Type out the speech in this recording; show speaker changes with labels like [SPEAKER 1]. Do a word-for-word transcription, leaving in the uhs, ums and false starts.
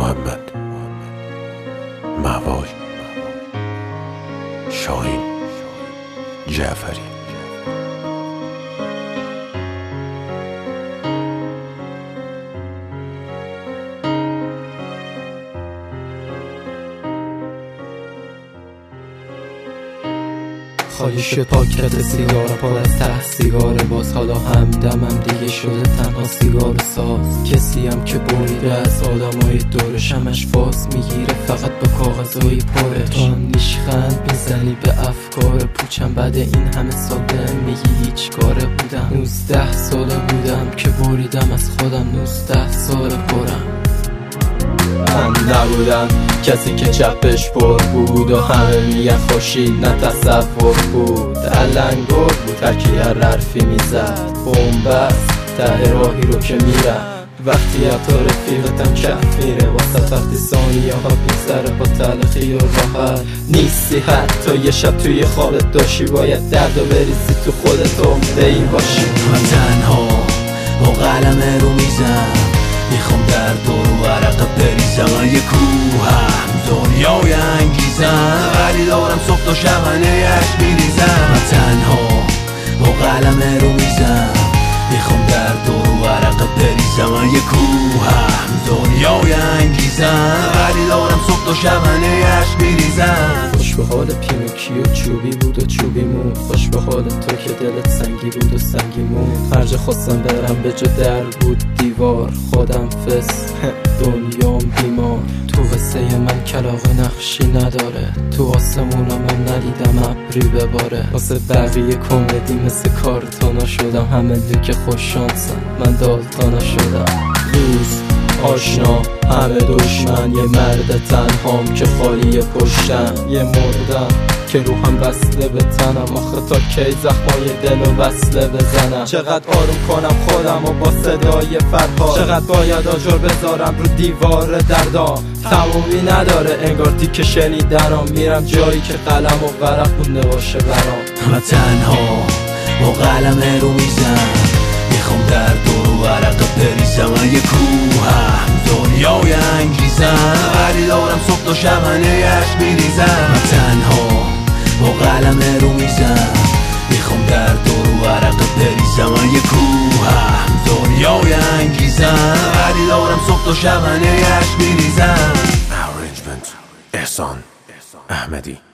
[SPEAKER 1] محمد، مهوای، شاهین، جعفری.
[SPEAKER 2] خالی شد پاکت سیگار، پر از ته سیگار باز. حالا همدمم دیگه شده تنها سیگار ساز. کسی هم که بریده از آدمای دورش همش فاز میگیره فقط با کاغذهای پرش. تو هم نیشخند میزنی به افکار پوچم. بعد این همه سال بهم میگی هیچ کاره بودم. نوزده ساله بودم که بریدم از خودم. نوزده ساله پرم من نبودم کسی که چپش پر بود و همه میگن خوشید نه تصور بود. علنگور بود هرکی هر حرفی میزد. بومبست ته راهی رو که میرم وقتی حتی رفیقتم کف میره واسه وقتی ثانیه ها بیزره با تلخی و راحت نیستی. حتی یه شب توی خوابت داشتی باید درد و بریزی تو خودت عمده ای باشی.
[SPEAKER 3] من تنها با قلم رو میزم میخوام درد و ورقه بریزم. یه کوهم دنیای انگیزم ولی دارم صبح تا شبانه عشق میریزم. من تنها با قلم رو میزم میخوام درد و ورقه بریزم. یه کوهم دنیای انگیزم ولی دارم صبح تا شبانه عشق میریزم.
[SPEAKER 2] خوش به حال پینوکیو چوبی بود و چوبی مون. خوش به حال تو که دلت سنگی بود و سنگی مون. هر جا خواستم برم به جا در بود دیوار. خودم فس دنیام بیمار. تو قصه من کلاغ نقشی نداره. تو آسمونم هم ندیدم ابری بباره. واسه بقیه کمدی مثل کارتونا شدم. همه دو که خوش شانسم من دالتانا شدم. روز آشنا همه دشمن. یه مرد تنهام که خالی پشتم. یه مردم که روحم بسته به تنم. آخه تا کی زخمای دل و وصله بزنم. چقدر آروم کنم خودم و با صدای فرهاد. چقدر باید آجر بذارم رو دیوار دردام. تمومی نداره انگار تیکه شنیدنم. میرم جایی که قلم و ورق بونده باشه برام.
[SPEAKER 3] من تنها با قلم رو میزم میخوام درد و ورقه بریزم. یه کوهم دنیای انگیزم ولی دارم صبح تا شبانه عشق میریزم. من تنها با قلم رو میزم میخوام درد و ورقه بریزم. یه کوهم دنیای انگیزم ولی دارم صبح تا شبانه عشق میریزم.
[SPEAKER 1] Arrangement احسان احمدی.